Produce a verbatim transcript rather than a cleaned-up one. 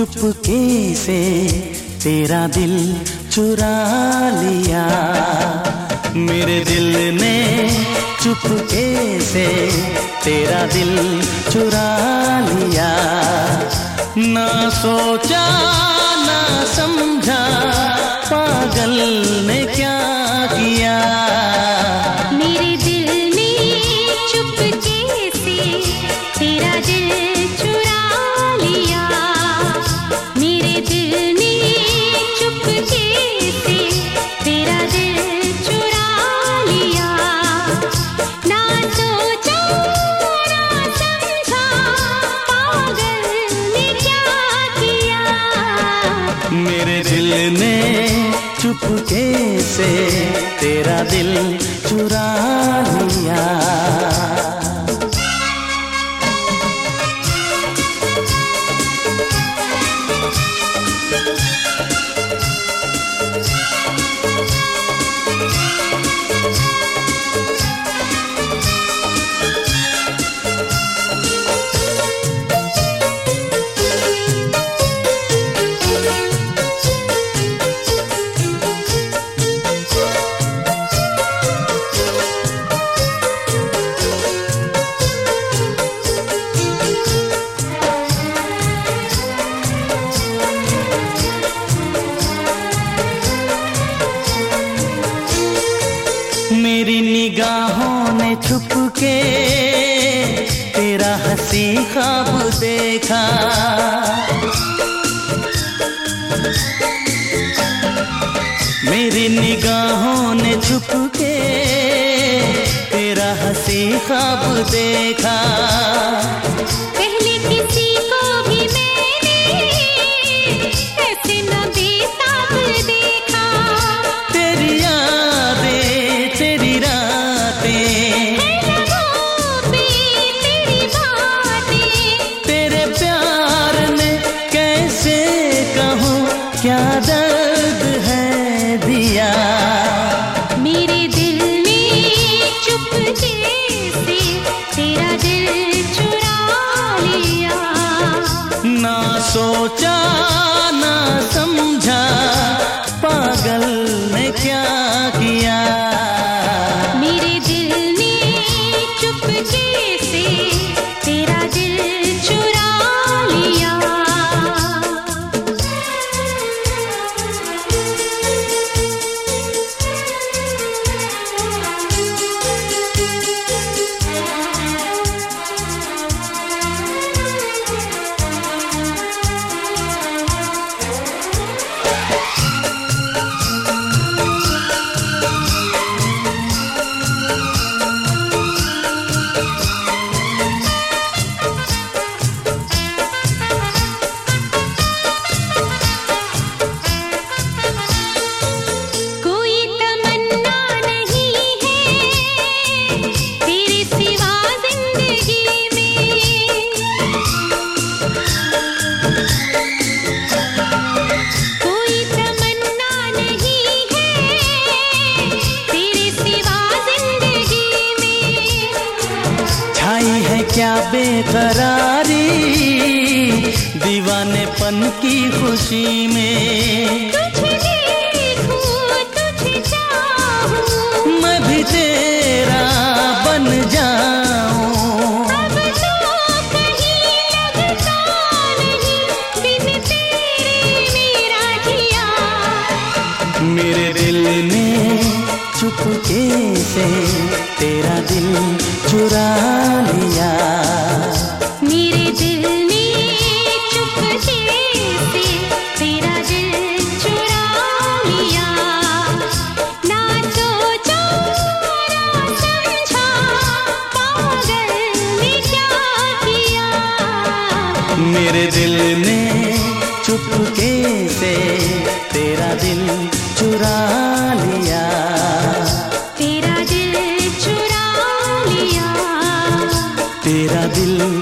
चुपके से तेरा दिल चुरा लिया। मेरे दिल ने चुपके से तेरा दिल चुरा लिया। ना सोचा ना समझा पागल ने क्या किया। मेरे दिल ने चुपके से तेरा दिल चुरा लिया। मेरे दिल ने चुपके से तेरा दिल चुरा लिया। ना सोचा ना समझा पागल ने क्या किया। मेरे दिल ने चुपके से तेरा दिल चुरा लिया। मेरी निगाहों ने छुप के तेरा हंसी ख्वाब देखा। मेरी निगाहों ने छुप के तेरा हंसी ख्वाब देखा। पहले किसी को भी मैंने ऐसे न बेताब देखा। तेरी यादें तेरी रातें तेरी बातें तेरे प्यार ने कैसे कहूँ क्या दर्द है दिया। मेरे दिल ने चुपके से तेरा दिल चुरा लिया। ना सोचा ना समझा पागल ने क्या किया। मेरे दिल ने चुपके से तेरा दिल चुरा लिया। कोई तमन्ना नहीं है तेरे सिवा जिंदगी में। कोई तमन्ना नहीं है तेरे सिवा जिंदगी में। छाई है क्या बेकरारी दीवानेपन की खुशी में। तुझे देखूं तुझे चाहूं मैं भी तेरा बन जाऊं। अब तो कहीं लगता नहीं बिन तेरे मेरा जिया। मेरे दिल ने चुपके से तेरा दिल चुरा लिया। मेरे दिल ने चुपके से तेरा दिल चुरा लिया। ना सोचा ना समझा पागल ने क्या किया। मेरे दिल ने चुपके से तेरा दिल चुरा लिया। तेरा दिल चुरा लिया। तेरा दिल